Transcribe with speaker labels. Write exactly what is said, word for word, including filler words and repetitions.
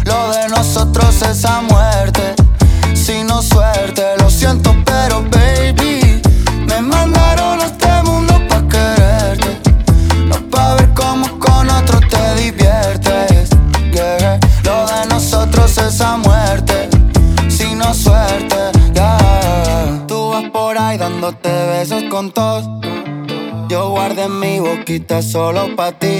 Speaker 1: Lo de nosotros es a muerte, si no suerte. Lo siento, pero baby, me mandaron a este mundo pa' quererte, no pa' ver cómo con otro te diviertes, yeah. Lo de nosotros es a muerte, si no suerte, yeah. Tú vas por ahí dándote besos con todos, yo guardé mi boquita solo pa' ti.